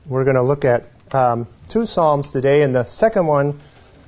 We're going to look at two Psalms today, and the second one,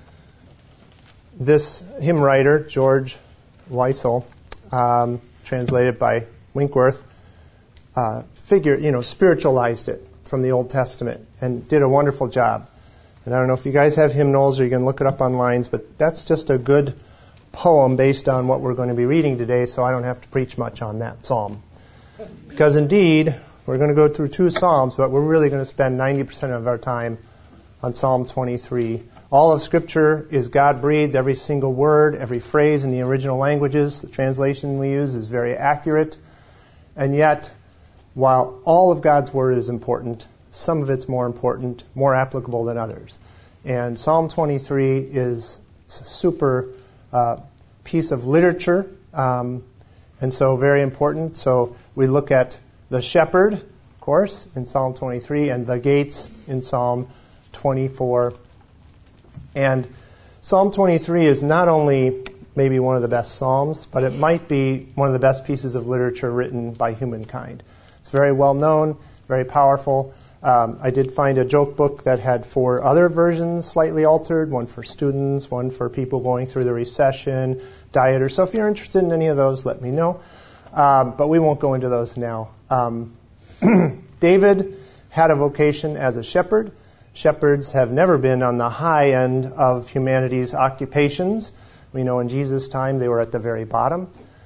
this hymn writer, George Weissel, translated by Winkworth, spiritualized it from the Old Testament and did a wonderful job. And I don't know if you guys have hymnals or you can look it up online, but that's just a good poem based on what we're going to be reading today, so I don't have to preach much on that psalm. Because indeed, we're going to go through two Psalms, but we're really going to spend 90% of our time on Psalm 23. All of Scripture is God-breathed, every single word, every phrase in the original languages. The translation we use is very accurate. And yet, while all of God's Word is important, some of it's more important, more applicable than others. And Psalm 23 is a super piece of literature, and so very important. So we look at the shepherd, of course, in Psalm 23, and the gates in Psalm 24. And Psalm 23 is not only maybe one of the best psalms, but it might be one of the best pieces of literature written by humankind. It's very well known, very powerful. I did find a joke book that had 4 other versions slightly altered, one for students, one for people going through the recession, dieters. So if you're interested in any of those, let me know. But we won't go into those now. David had a vocation as a shepherd. Shepherds have never been on the high end of humanity's occupations. We know in Jesus' time they were at the very bottom.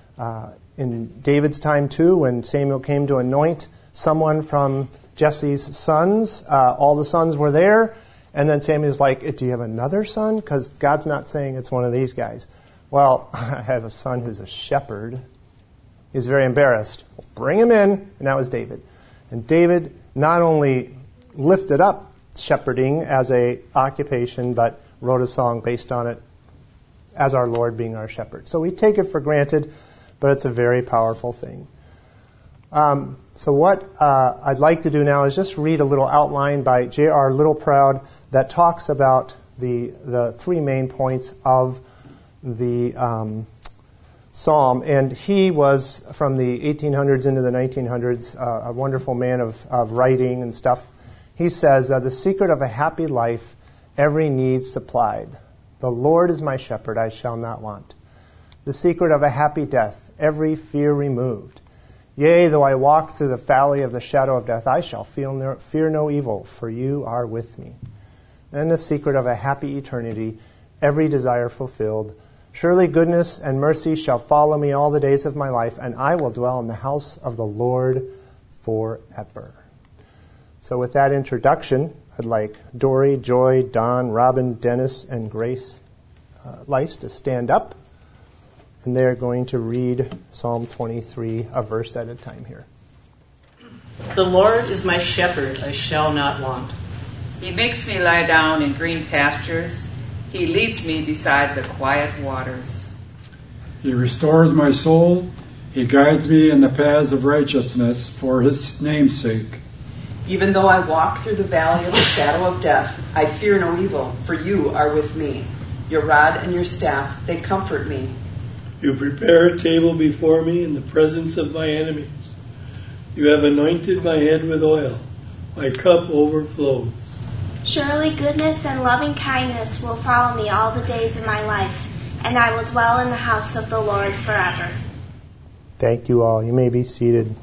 In David's time, too, when Samuel came to anoint someone from Jesse's sons, all the sons were there. And then Samuel's like, do you have another son? Because God's not saying it's one of these guys. Well, I have a son who's a shepherd. He's very embarrassed. Bring him in. And that was David. And David not only lifted up shepherding as a occupation, but wrote a song based on it as our Lord being our shepherd. So we take it for granted, but it's a very powerful thing. So what I'd like to do now is just read a little outline by J.R. Littleproud that talks about the 3 main points of the psalm. And he was from the 1800s into the 1900s, a wonderful man of writing and stuff. He says, the secret of a happy life, every need supplied. The Lord is my shepherd, I shall not want. The secret of a happy death, every fear removed. Yea, though I walk through the valley of the shadow of death, I shall fear no evil, for you are with me. And the secret of a happy eternity, every desire fulfilled. Surely goodness and mercy shall follow me all the days of my life, and I will dwell in the house of the Lord forever. So with that introduction, I'd like Dory, Joy, Don, Robin, Dennis, and Grace Lice to stand up. And they're going to read Psalm 23, a verse at a time here. The Lord is my shepherd, I shall not want. He makes me lie down in green pastures. He leads me beside the quiet waters. He restores my soul. He guides me in the paths of righteousness for his name's sake. Even though I walk through the valley of the shadow of death, I fear no evil, for you are with me. Your rod and your staff, they comfort me. You prepare a table before me in the presence of my enemies. You have anointed my head with oil. My cup overflows. Surely goodness and loving kindness will follow me all the days of my life, and I will dwell in the house of the Lord forever. Thank you all. You may be seated.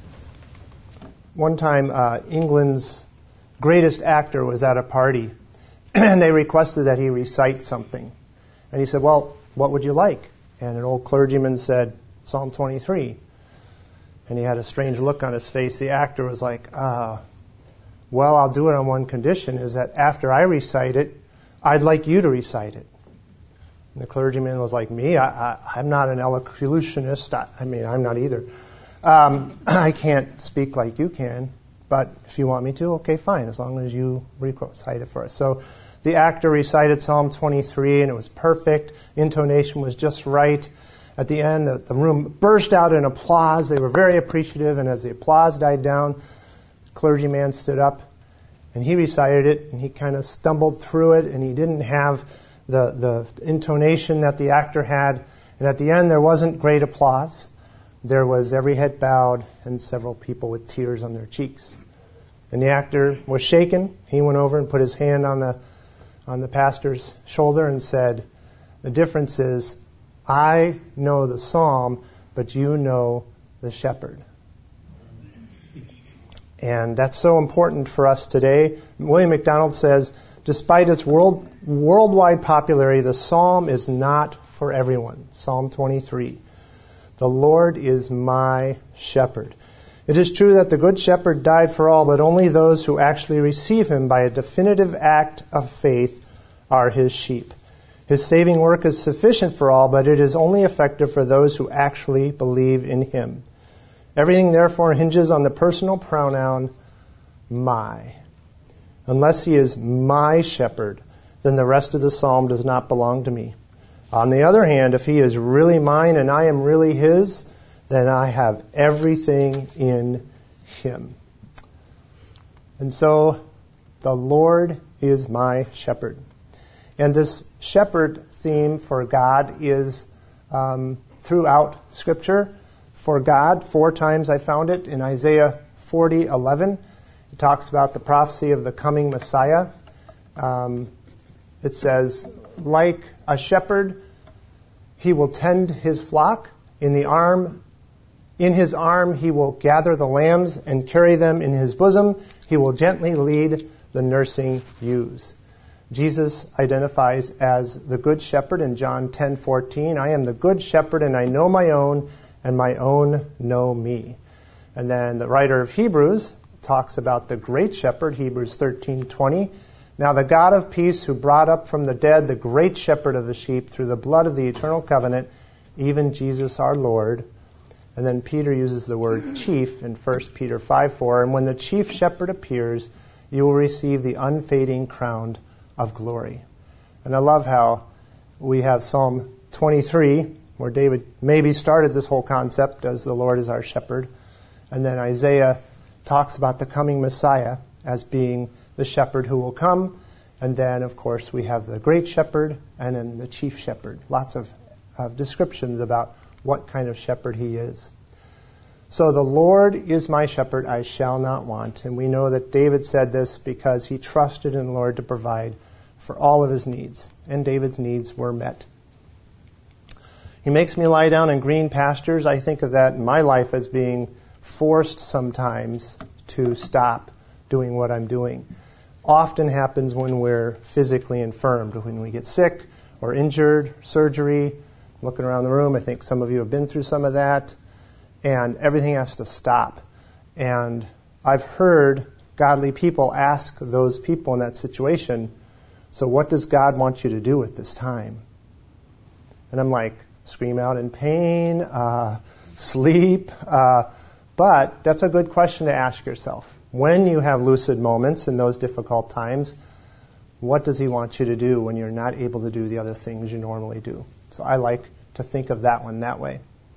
One time, England's greatest actor was at a party, and they requested that he recite something. And he said, well, what would you like? And an old clergyman said, Psalm 23. And he had a strange look on his face. The actor was like, well, I'll do it on one condition, is that after I recite it, I'd like you to recite it. And the clergyman was like, me? I'm not an elocutionist. I'm not either. I can't speak like you can, but if you want me to, okay, fine, as long as you recite it for us. So the actor recited Psalm 23, and it was perfect. Intonation was just right. At the end, the room burst out in applause. They were very appreciative, and as the applause died down, the clergyman stood up, and he recited it, and he kind of stumbled through it, and he didn't have the intonation that the actor had. And at the end, there wasn't great applause. There was every head bowed and several people with tears on their cheeks. And the actor was shaken. He went over and put his hand on the pastor's shoulder and said, the difference is, I know the psalm, but you know the shepherd. And that's so important for us today. William MacDonald says, despite its worldwide popularity, the psalm is not for everyone. Psalm 23. The Lord is my shepherd. It is true that the Good Shepherd died for all, but only those who actually receive him by a definitive act of faith are his sheep. His saving work is sufficient for all, but it is only effective for those who actually believe in him. Everything, therefore, hinges on the personal pronoun my. Unless he is my shepherd, then the rest of the psalm does not belong to me. On the other hand, if he is really mine and I am really his, then I have everything in him. And so, the Lord is my shepherd. And this shepherd theme for God is throughout Scripture. For God, 4 times I found it. In Isaiah 40:11, it talks about the prophecy of the coming Messiah. It says, like a shepherd, he will tend his flock. In his arm he will gather the lambs and carry them in his bosom. He will gently lead the nursing ewes. Jesus identifies as the good shepherd in John 10:14. I am the good shepherd, and I know my own, and my own know me. And then the writer of Hebrews talks about the great shepherd, Hebrews 13:20. Now the God of peace, who brought up from the dead the great shepherd of the sheep through the blood of the eternal covenant, even Jesus our Lord. And then Peter uses the word chief in 1 Peter 5:4. And when the chief shepherd appears, you will receive the unfading crown of glory. And I love how we have Psalm 23, where David maybe started this whole concept as the Lord is our shepherd. And then Isaiah talks about the coming Messiah as being the shepherd who will come. And then, of course, we have the great shepherd and then the chief shepherd. Lots of descriptions about what kind of shepherd he is. So the Lord is my shepherd, I shall not want. And we know that David said this because he trusted in the Lord to provide for all of his needs. And David's needs were met. He makes me lie down in green pastures. I think of that in my life as being forced sometimes to stop doing what I'm doing. Often happens when we're physically infirmed, when we get sick or injured, surgery. Looking around the room, I think some of you have been through some of that. And everything has to stop. And I've heard godly people ask those people in that situation, so what does God want you to do at this time? And I'm like, scream out in pain, sleep. But that's a good question to ask yourself. When you have lucid moments in those difficult times, what does he want you to do when you're not able to do the other things you normally do? So I like to think of that one that way.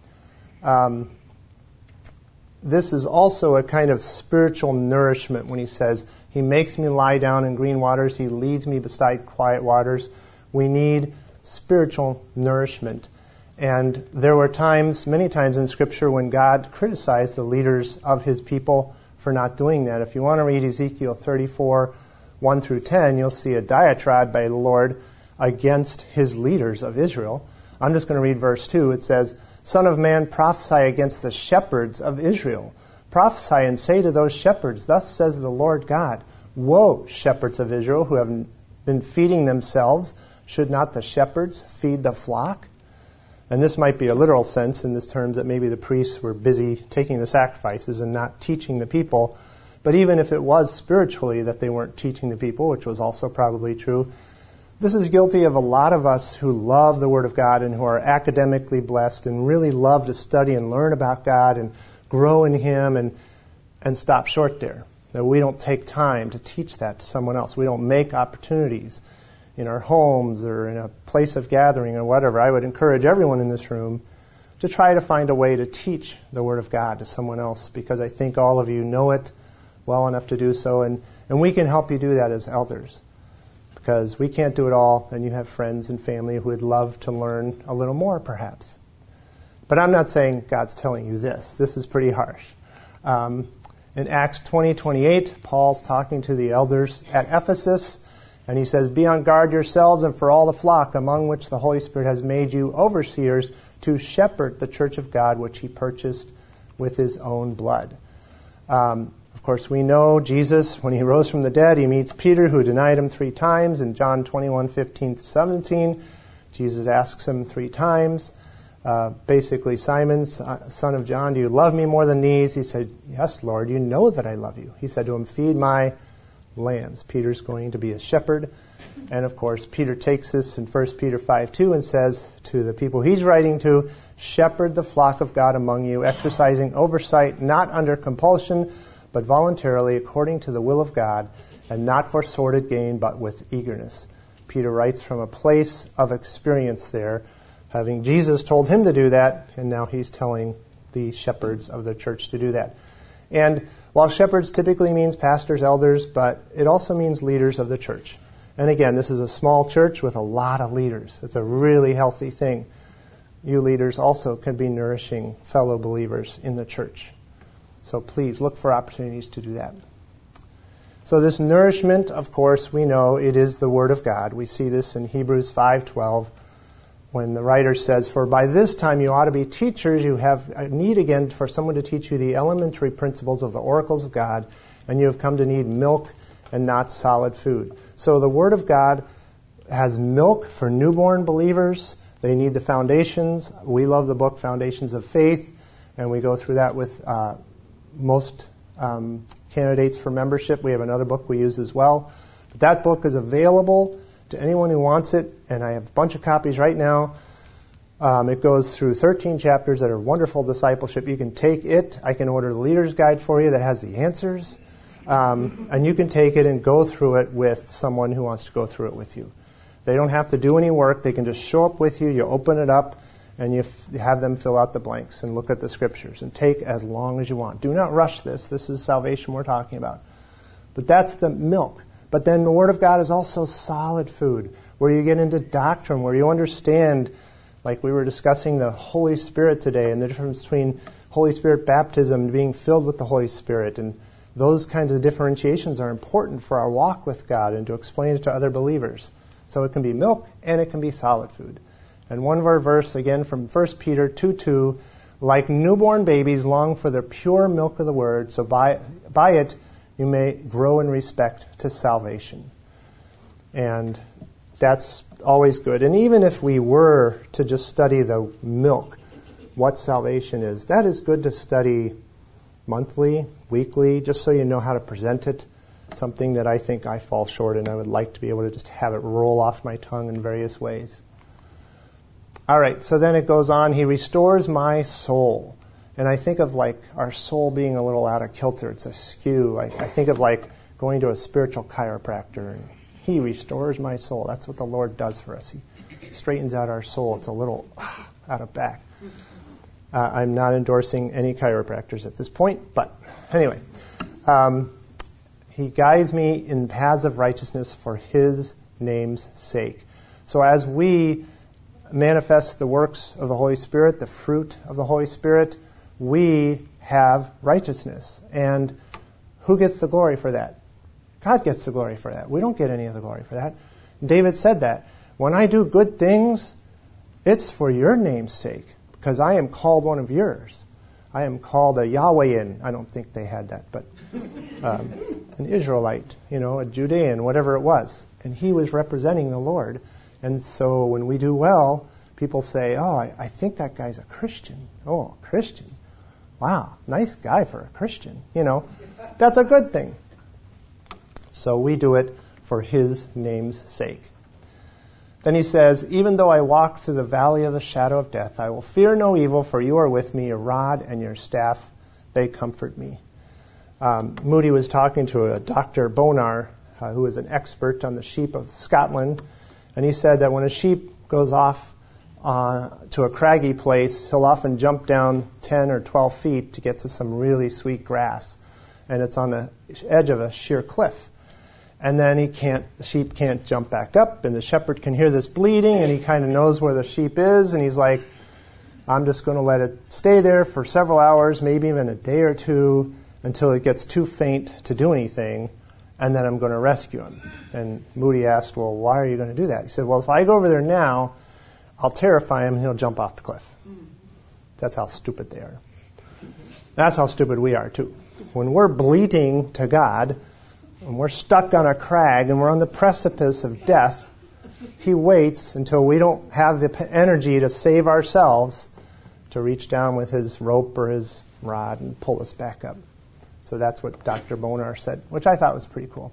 This is also a kind of spiritual nourishment when he says, he makes me lie down in green waters, he leads me beside quiet waters. We need spiritual nourishment. And there were times, many times in Scripture, when God criticized the leaders of his people for not doing that. If you want to read Ezekiel 34, 1 through 10, you'll see a diatribe by the Lord against his leaders of Israel. I'm just going to read verse 2. It says, Son of man, prophesy against the shepherds of Israel. Prophesy and say to those shepherds, thus says the Lord God, woe, shepherds of Israel, who have been feeding themselves. Should not the shepherds feed the flock? And this might be a literal sense in this terms that maybe the priests were busy taking the sacrifices and not teaching the people. But even if it was spiritually that they weren't teaching the people, which was also probably true, this is guilty of a lot of us who love the Word of God and who are academically blessed and really love to study and learn about God and grow in him and stop short there. That we don't take time to teach that to someone else. We don't make opportunities in our homes or in a place of gathering or whatever. I would encourage everyone in this room to try to find a way to teach the Word of God to someone else, because I think all of you know it well enough to do so, and we can help you do that as elders, because we can't do it all, and you have friends and family who would love to learn a little more perhaps. But I'm not saying God's telling you this. This is pretty harsh. In Acts 20:28, Paul's talking to the elders at Ephesus, and he says, "Be on guard yourselves and for all the flock among which the Holy Spirit has made you overseers to shepherd the church of God, which he purchased with his own blood." Of course, we know Jesus, when he rose from the dead, he meets Peter, who denied him 3 times. In John 21:15-17, Jesus asks him 3 times, basically, "Simon, son of John, do you love me more than these?" He said, "Yes, Lord, you know that I love you." He said to him, "Feed my lambs." Peter's going to be a shepherd. And, of course, Peter takes this in 1 Peter 5:2 and says to the people he's writing to, "Shepherd the flock of God among you, exercising oversight, not under compulsion, but voluntarily, according to the will of God, and not for sordid gain, but with eagerness." Peter writes from a place of experience there, having Jesus told him to do that, and now he's telling the shepherds of the church to do that. And while shepherds typically means pastors, elders, but it also means leaders of the church. And again, this is a small church with a lot of leaders. It's a really healthy thing. You leaders also can be nourishing fellow believers in the church. So please look for opportunities to do that. So this nourishment, of course, we know it is the Word of God. We see this in Hebrews 5:12 when the writer says, "For by this time you ought to be teachers. You have a need again for someone to teach you the elementary principles of the oracles of God, and you have come to need milk and not solid food." So the Word of God has milk for newborn believers. They need the foundations. We love the book Foundations of Faith, and we go through that with most candidates for membership. We have another book we use as well. But that book is available to anyone who wants it, and I have a bunch of copies right now. It goes through 13 chapters that are wonderful discipleship. You can take it. I can order the Leader's Guide for you that has the answers. And you can take it and go through it with someone who wants to go through it with you. They don't have to do any work. They can just show up with you. You open it up, and you have them fill out the blanks and look at the scriptures and take as long as you want. Do not rush this. This is salvation we're talking about. But that's the milk. But then the Word of God is also solid food, where you get into doctrine, where you understand, like we were discussing the Holy Spirit today and the difference between Holy Spirit baptism and being filled with the Holy Spirit. And those kinds of differentiations are important for our walk with God and to explain it to other believers. So it can be milk and it can be solid food. And one of our verse, again, from 1 Peter 2:2, "Like newborn babies long for the pure milk of the Word, so by it you may grow in respect to salvation." And that's always good. And even if we were to just study the milk, what salvation is, that is good to study monthly, weekly, just so you know how to present it. Something that I think I fall short in. I would like to be able to just have it roll off my tongue in various ways. All right, so then it goes on, "He restores my soul." And I think of like our soul being a little out of kilter. It's askew. I think of like going to a spiritual chiropractor, and he restores my soul. That's what the Lord does for us. He straightens out our soul. It's a little out of back. I'm not endorsing any chiropractors at this point, but anyway. He guides me in paths of righteousness for his name's sake. So as we manifest the works of the Holy Spirit, the fruit of the Holy Spirit, we have righteousness. And who gets the glory for that? God gets the glory for that. We don't get any of the glory for that. David said that. "When I do good things, it's for your name's sake, because I am called one of yours. I am called a Yahwehan." I don't think they had that, but an Israelite, a Judean, whatever it was. And he was representing the Lord. And so when we do well, people say, "Oh, I think that guy's a Christian." "Oh, Christian. Wow, nice guy for a Christian." That's a good thing. So we do it for his name's sake. Then he says, "Even though I walk through the valley of the shadow of death, I will fear no evil, for you are with me. Your rod and your staff, they comfort me." Moody was talking to a Dr. Bonar, who is an expert on the sheep of Scotland, and he said that when a sheep goes off to a craggy place, he'll often jump down 10 or 12 feet to get to some really sweet grass, and it's on the edge of a sheer cliff. And then the sheep can't jump back up, and the shepherd can hear this bleeding, and he kind of knows where the sheep is, and he's like, "I'm just going to let it stay there for several hours, maybe even a day or two, until it gets too faint to do anything, and then I'm going to rescue him. And Moody asked, well, why are you going to do that? He said, well, if I go over there now, I'll terrify him and he'll jump off the cliff. That's how stupid they are. That's how stupid we are, too. When we're bleating to God, when we're stuck on a crag and we're on the precipice of death, He waits until we don't have the energy to save ourselves to reach down with His rope or His rod and pull us back up. So that's what Dr. Bonar said, which I thought was pretty cool.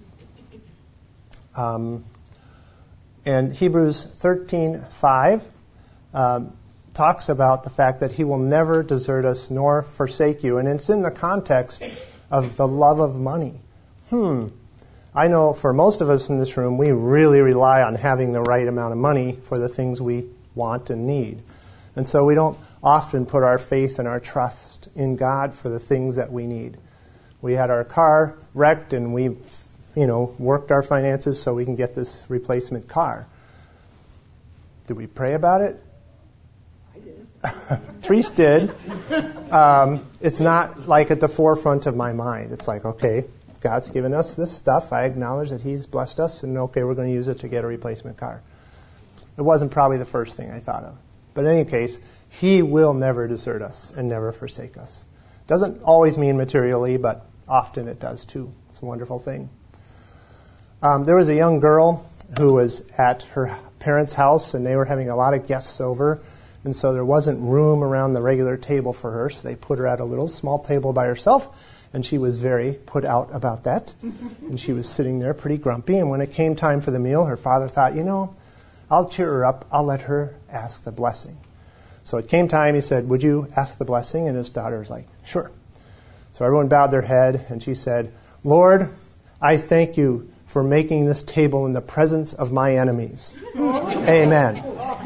And Hebrews 13:5 talks about the fact that He will never desert us nor forsake you. And it's in the context of the love of money. I know for most of us in this room, we really rely on having the right amount of money for the things we want and need. And so we don't often put our faith and our trust in God for the things that we need. We had our car wrecked and we, worked our finances so we can get this replacement car. Did we pray about it? I did. Treese did. It's not like at the forefront of my mind. It's like, okay, God's given us this stuff. I acknowledge that He's blessed us, and okay, we're going to use it to get a replacement car. It wasn't probably the first thing I thought of. But in any case, He will never desert us and never forsake us. Doesn't always mean materially, but often it does too. It's a wonderful thing. There was a young girl who was at her parents' house, and they were having a lot of guests over, and so there wasn't room around the regular table for her, so they put her at a little small table by herself, and she was very put out about that. And she was sitting there pretty grumpy, and when it came time for the meal, her father thought, I'll cheer her up. I'll let her ask the blessing. So it came time, he said, would you ask the blessing? And his daughter was like, sure. So everyone bowed their head, and she said, Lord, I thank you for making this table in the presence of my enemies. Amen.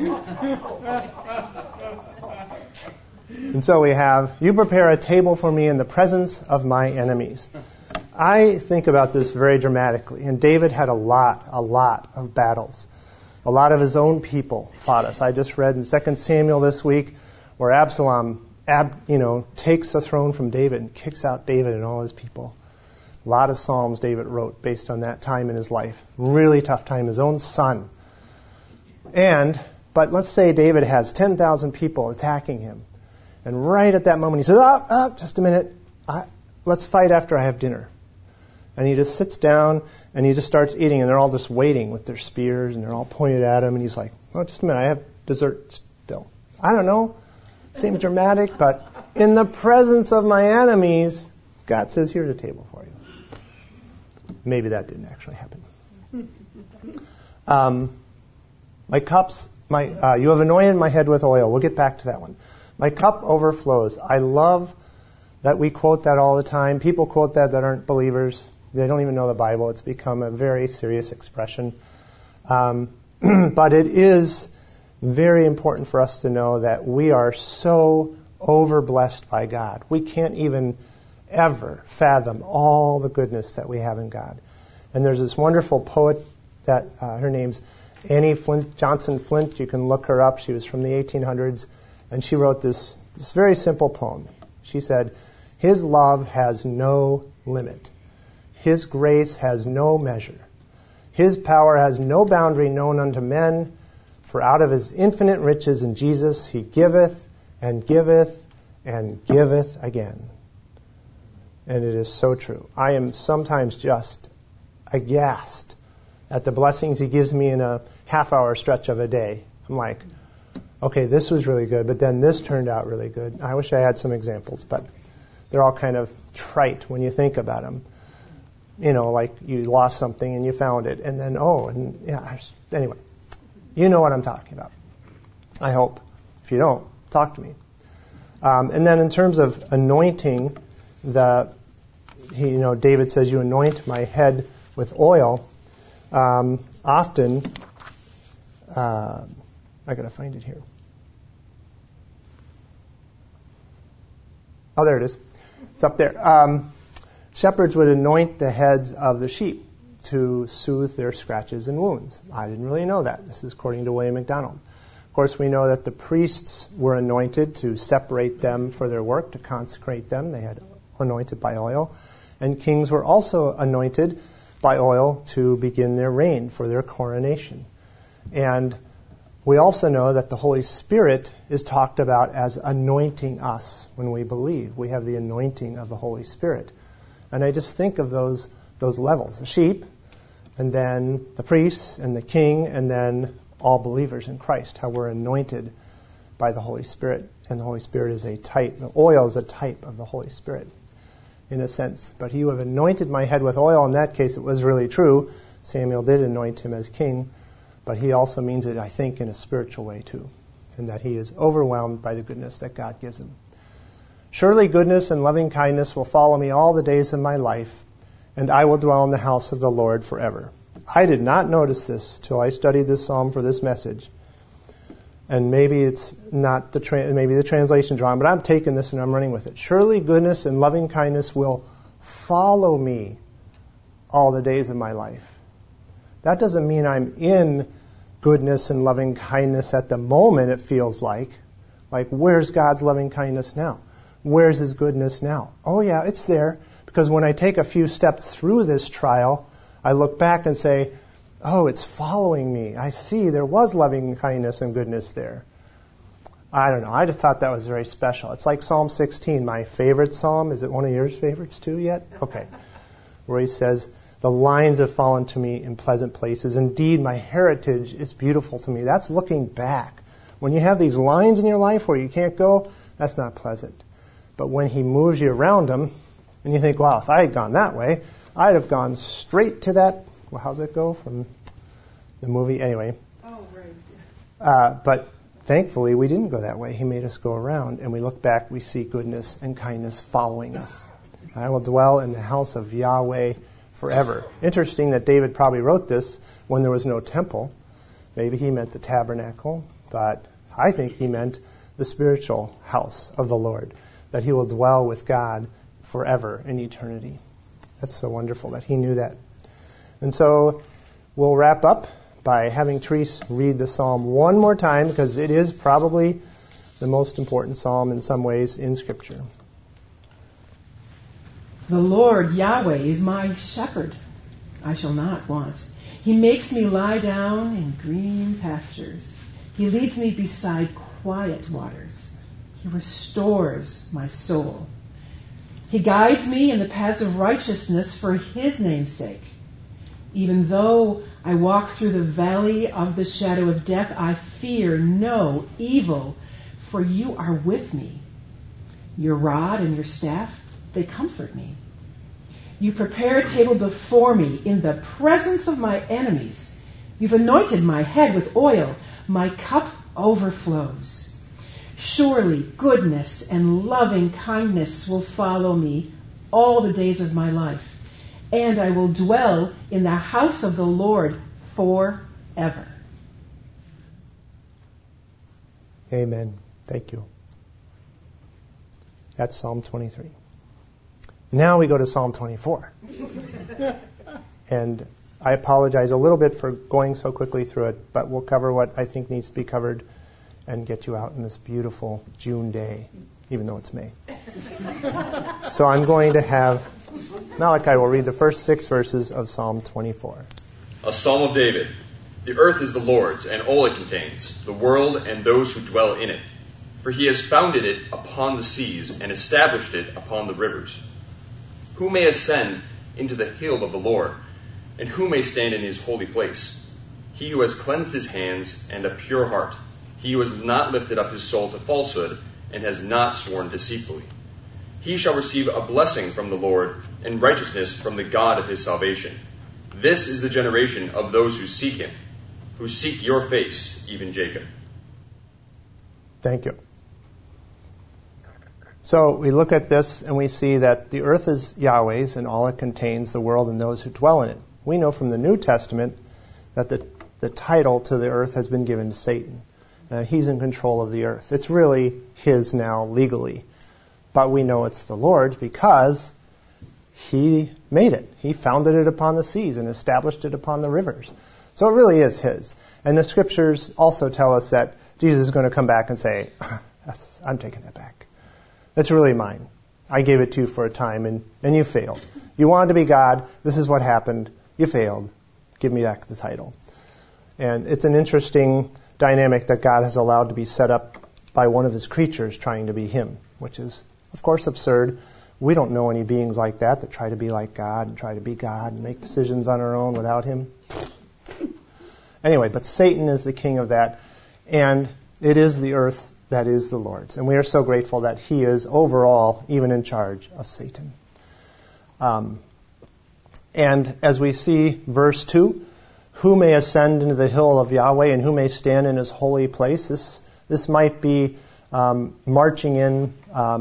And so we have, you prepare a table for me in the presence of my enemies. I think about this very dramatically. And David had a lot of battles. A lot of his own people fought us. I just read in 2 Samuel this week where Absalom, takes the throne from David and kicks out David and all his people. A lot of Psalms David wrote based on that time in his life. Really tough time. His own son. But let's say David has 10,000 people attacking him. And right at that moment he says, just a minute. Let's fight after I have dinner. And he just sits down and he just starts eating, and they're all just waiting with their spears and they're all pointed at him, and he's like, just a minute, I have dessert still. I don't know. Seems dramatic, but in the presence of my enemies, God says, here's a table for you. Maybe that didn't actually happen. My cups, you have anointed my head with oil. We'll get back to that one. My cup overflows. I love that we quote that all the time. People quote that aren't believers. They don't even know the Bible. It's become a very serious expression. But it is very important for us to know that we are so overblessed by God. We can't even ever fathom all the goodness that we have in God. And there's this wonderful poet that her name's Annie Johnson Flint. You can look her up. She was from the 1800s. And she wrote this very simple poem. She said, His love has no limit. His grace has no measure. His power has no boundary known unto men. For out of His infinite riches in Jesus He giveth and giveth and giveth again. And it is so true. I am sometimes just aghast at the blessings He gives me in a half-hour stretch of a day. I'm like, okay, this was really good, but then this turned out really good. I wish I had some examples, but they're all kind of trite when you think about them. Like you lost something and you found it, and then, anyway. You know what I'm talking about. I hope. If you don't, talk to me. And then in terms of anointing, David says, you anoint my head with oil. Often, I got to find it here. Oh, there it is. It's up there. Shepherds would anoint the heads of the sheep to soothe their scratches and wounds. I didn't really know that. This is according to William MacDonald. Of course, we know that the priests were anointed to separate them for their work, to consecrate them. They had anointed by oil, and kings were also anointed by oil to begin their reign for their coronation. And we also know that the Holy Spirit is talked about as anointing us when we believe. We have the anointing of the Holy Spirit. And I just think of those levels, the sheep, and then the priests, and the king, and then all believers in Christ, how we're anointed by the Holy Spirit. And the Holy Spirit is a type, the oil is a type of the Holy Spirit, in a sense. But he who have anointed my head with oil, in that case it was really true. Samuel did anoint him as king, but he also means it, I think, in a spiritual way too, and that he is overwhelmed by the goodness that God gives him. Surely goodness and loving kindness will follow me all the days of my life, and I will dwell in the house of the Lord forever. I did not notice this till I studied this psalm for this message. And maybe it's not maybe the translation's wrong, but I'm taking this and I'm running with it. Surely goodness and loving kindness will follow me all the days of my life. That doesn't mean I'm in goodness and loving kindness at the moment, it feels like. Like, where's God's loving kindness now? Where's his goodness now? Oh yeah, it's there. Because when I take a few steps through this trial, I look back and say, oh, it's following me. I see there was loving kindness and goodness there. I don't know. I just thought that was very special. It's like Psalm 16, my favorite psalm. Is it one of yours favorites too yet? Okay. Where he says, the lines have fallen to me in pleasant places. Indeed, my heritage is beautiful to me. That's looking back. When you have these lines in your life where you can't go, that's not pleasant. But when he moves you around them, and you think, wow, if I had gone that way, I'd have gone straight to that. Well, how's it go from the movie? Anyway. Oh, right. But thankfully, we didn't go that way. He made us go around, and we look back, we see goodness and kindness following us. I will dwell in the house of Yahweh forever. Interesting that David probably wrote this when there was no temple. Maybe he meant the tabernacle, but I think he meant the spiritual house of the Lord, that he will dwell with God forever in eternity. That's so wonderful that he knew that. And so we'll wrap up by having Therese read the psalm one more time, because it is probably the most important psalm in some ways in Scripture. The Lord Yahweh is my shepherd. I shall not want. He makes me lie down in green pastures. He leads me beside quiet waters. He restores my soul. He guides me in the paths of righteousness for his name's sake. Even though I walk through the valley of the shadow of death, I fear no evil, for you are with me. Your rod and your staff, they comfort me. You prepare a table before me in the presence of my enemies. You've anointed my head with oil. My cup overflows. Surely goodness and loving kindness will follow me all the days of my life, and I will dwell in the house of the Lord forever. Amen. Thank you. That's Psalm 23. Now we go to Psalm 24. And I apologize a little bit for going so quickly through it, but we'll cover what I think needs to be covered and get you out in this beautiful June day, even though it's May. So I'm going to have Malachi will read the first 6 verses of Psalm 24. A Psalm of David. The earth is the Lord's, and all it contains, the world and those who dwell in it. For he has founded it upon the seas and established it upon the rivers. Who may ascend into the hill of the Lord, and who may stand in his holy place? He who has cleansed his hands and a pure heart, he who has not lifted up his soul to falsehood and has not sworn deceitfully. He shall receive a blessing from the Lord and righteousness from the God of his salvation. This is the generation of those who seek him, who seek your face, even Jacob. Thank you. So we look at this and we see that the earth is Yahweh's and all it contains, the world and those who dwell in it. We know from the New Testament that the title to the earth has been given to Satan. He's in control of the earth. It's really his now legally. But we know it's the Lord's because he made it. He founded it upon the seas and established it upon the rivers. So it really is his. And the scriptures also tell us that Jesus is going to come back and say, I'm taking that back. It's really mine. I gave it to you for a time, and you failed. You wanted to be God. This is what happened. You failed. Give me back the title. And it's an interesting dynamic that God has allowed to be set up by one of his creatures trying to be him, which is, of course, absurd. We don't know any beings like that try to be like God and try to be God and make decisions on our own without him. Anyway, but Satan is the king of that, and it is the earth that is the Lord's. And we are so grateful that he is overall even in charge of Satan. And as we see verse 2, who may ascend into the hill of Yahweh and who may stand in his holy place? This might be marching in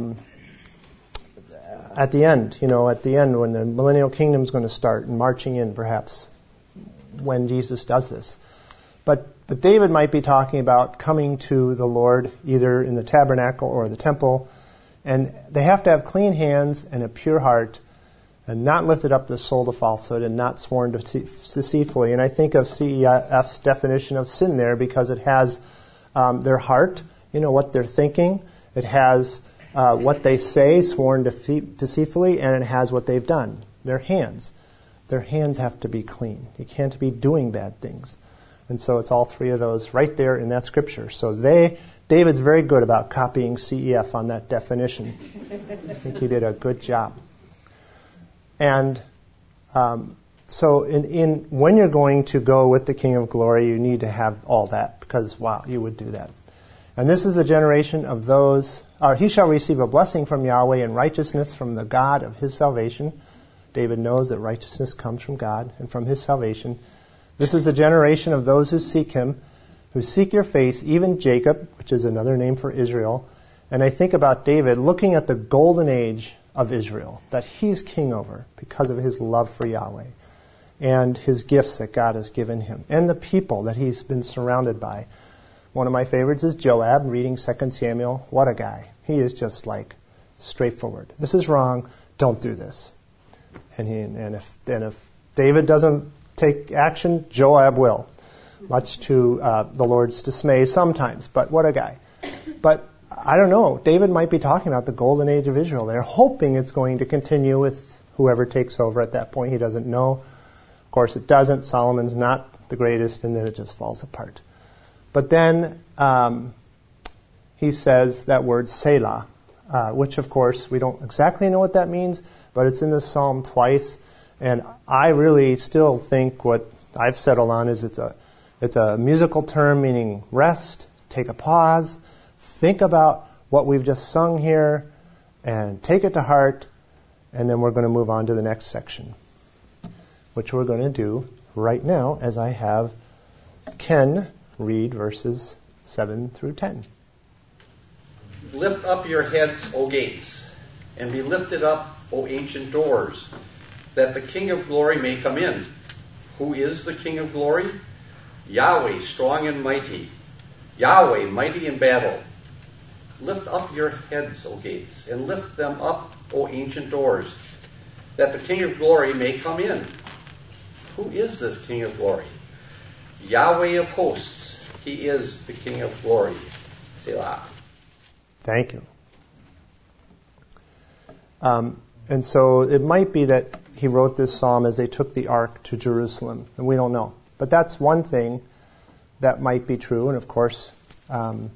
at the end, when the millennial kingdom is going to start, and marching in perhaps when Jesus does this. But David might be talking about coming to the Lord either in the tabernacle or the temple, and they have to have clean hands and a pure heart, and not lifted up the soul to falsehood, and not sworn deceitfully. And I think of CEF's definition of sin there because it has their heart, what they're thinking. It has what they say, sworn deceitfully, and it has what they've done, their hands. Their hands have to be clean. You can't be doing bad things. And so it's all three of those right there in that scripture. So David's very good about copying CEF on that definition. I think he did a good job. And so when you're going to go with the King of Glory, you need to have all that, because, wow, you would do that. And this is the generation of those, he shall receive a blessing from Yahweh and righteousness from the God of his salvation. David knows that righteousness comes from God and from his salvation. This is the generation of those who seek him, who seek your face, even Jacob, which is another name for Israel. And I think about David looking at the golden age of Israel that he's king over because of his love for Yahweh and his gifts that God has given him and the people that he's been surrounded by. One of my favorites is Joab, reading 2 Samuel. What a guy. He is just like straightforward. This is wrong. Don't do this. And if David doesn't take action, Joab will, much to the Lord's dismay sometimes. But what a guy. But I don't know. David might be talking about the golden age of Israel. They're hoping it's going to continue with whoever takes over at that point. He doesn't know. Of course, it doesn't. Solomon's not the greatest, and then it just falls apart. But then he says that word Selah, which, of course, we don't exactly know what that means, but it's in the psalm twice. And I really still think what I've settled on is it's a musical term meaning rest, take a pause, think about what we've just sung here, and take it to heart, and then we're going to move on to the next section, which we're going to do right now as I have Ken read verses 7 through 10. Lift up your heads, O gates, and be lifted up, O ancient doors, that the King of glory may come in. Who is the King of glory? Yahweh, strong and mighty. Yahweh, mighty in battle. Lift up your heads, O gates, and lift them up, O ancient doors, that the King of glory may come in. Who is this King of glory? Yahweh of hosts. He is the King of glory. Selah. Thank you. And so it might be that he wrote this psalm as they took the ark to Jerusalem, and we don't know. But that's one thing that might be true, and of course, the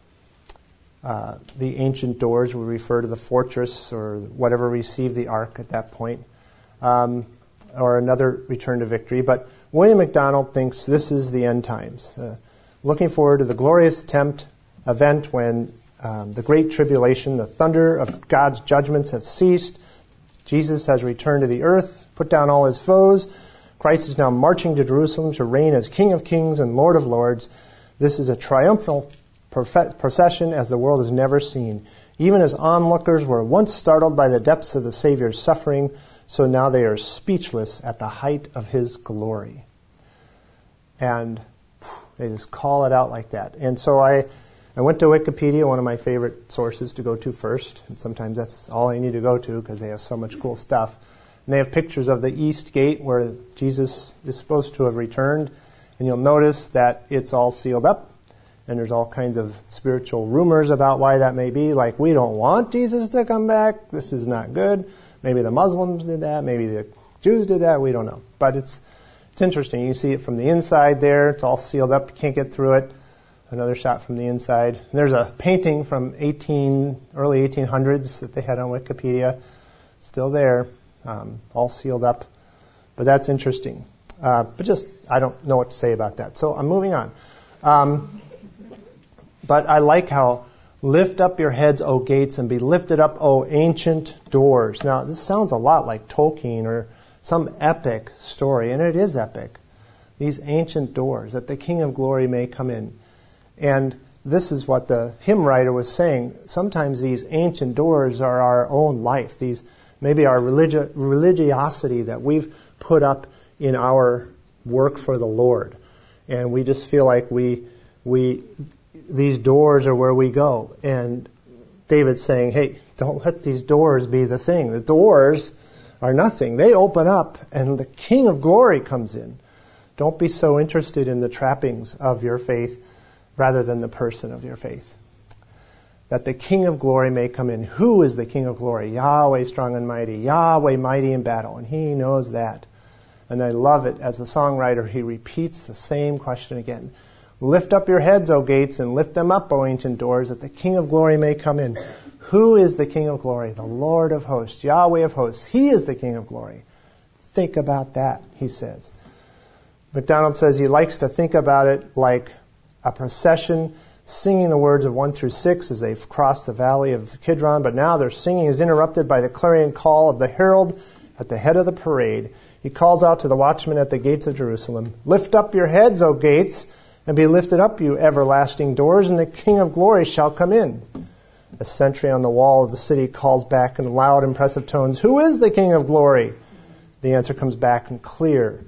ancient doors would refer to the fortress or whatever received the ark at that point, or another return to victory. But William MacDonald thinks this is the end times, looking forward to the glorious event when the great tribulation, the thunder of God's judgments have ceased. Jesus has returned to the earth, put down all his foes. Christ is now marching to Jerusalem to reign as King of Kings and Lord of Lords. This is a triumphal procession as the world has never seen. Even as onlookers were once startled by the depths of the Savior's suffering, so now they are speechless at the height of his glory. And they just call it out like that. And so I went to Wikipedia, one of my favorite sources to go to first, and sometimes that's all I need to go to because they have so much cool stuff. And they have pictures of the East Gate where Jesus is supposed to have returned, and you'll notice that it's all sealed up, And there's all kinds of spiritual rumors about why that may be, like we don't want Jesus to come back, this is not good. Maybe the Muslims did that, maybe the Jews did that, we don't know. But it's interesting. You see it from the inside there, it's all sealed up, you can't get through it. Another shot from the inside. And there's a painting from early 1800s that they had on Wikipedia, still there, all sealed up. But that's interesting. But I don't know what to say about that. So I'm moving on. But I like how, lift up your heads, O gates, and be lifted up, O ancient doors. Now, this sounds a lot like Tolkien or some epic story, and it is epic. These ancient doors, that the King of Glory may come in. And this is what the hymn writer was saying. Sometimes these ancient doors are our own life. These maybe our religiosity that we've put up in our work for the Lord. And we just feel like these doors are where we go. And David's saying, hey, don't let these doors be the thing. The doors are nothing. They open up and the King of Glory comes in. Don't be so interested in the trappings of your faith rather than the person of your faith. That the King of Glory may come in. Who is the King of Glory? Yahweh strong and mighty. Yahweh mighty in battle. And he knows that. And I love it. As the songwriter, he repeats the same question again. Lift up your heads, O gates, and lift them up, O ancient doors, that the King of Glory may come in. Who is the King of Glory? The Lord of hosts, Yahweh of hosts. He is the King of Glory. Think about that, he says. MacDonald says he likes to think about it like a procession, singing the words of 1 through 6 as they've crossed the valley of the Kidron, but now their singing is interrupted by the clarion call of the herald at the head of the parade. He calls out to the watchmen at the gates of Jerusalem, lift up your heads, O gates, and be lifted up, you everlasting doors, and the King of Glory shall come in. A sentry on the wall of the city calls back in loud, impressive tones, who is the King of Glory? The answer comes back in clear,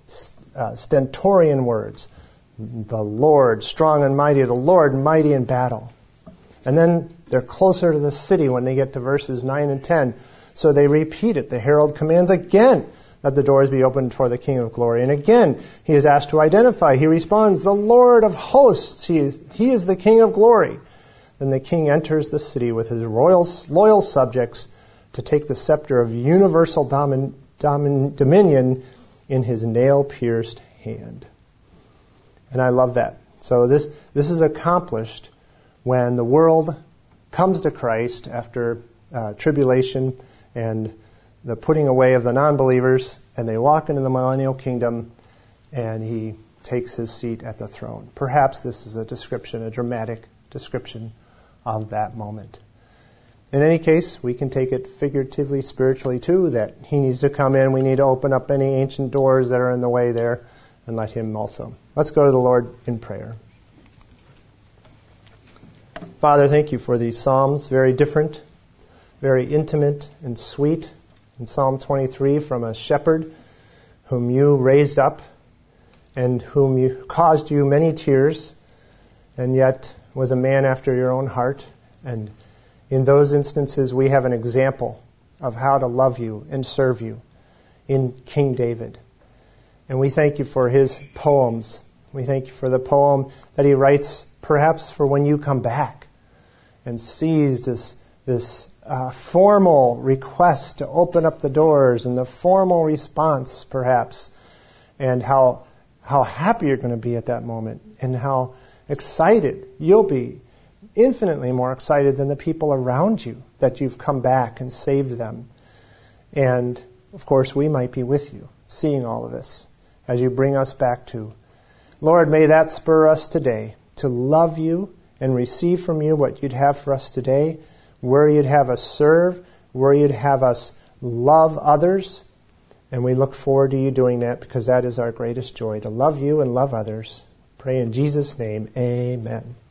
stentorian words. The Lord, strong and mighty, the Lord, mighty in battle. And then they're closer to the city when they get to verses 9 and 10. So they repeat it. The herald commands again that the doors be opened for the King of Glory. And again, he is asked to identify. He responds, the Lord of hosts, he is the King of Glory. Then the king enters the city with his loyal subjects to take the scepter of universal dominion in his nail-pierced hand. And I love that. So this is accomplished when the world comes to Christ after tribulation and the putting away of the non-believers, and they walk into the millennial kingdom, and he takes his seat at the throne. Perhaps this is a dramatic description of that moment. In any case, we can take it figuratively, spiritually too, that he needs to come in. We need to open up any ancient doors that are in the way there and let him also. Let's go to the Lord in prayer. Father, thank you for these Psalms, very different, very intimate and sweet. In Psalm 23, from a shepherd whom you raised up and whom you caused you many tears, and yet was a man after your own heart. And in those instances, we have an example of how to love you and serve you in King David. And we thank you for his poems. We thank you for the poem that he writes perhaps for when you come back and sees this formal request to open up the doors and the formal response perhaps, and how happy you're going to be at that moment and how excited you'll be, infinitely more excited than the people around you that you've come back and saved them. And of course we might be with you seeing all of this as you bring us back to. Lord, may that spur us today to love you and receive from you what you'd have for us today, where you'd have us serve, where you'd have us love others. And we look forward to you doing that, because that is our greatest joy, to love you and love others. Pray in Jesus' name, amen.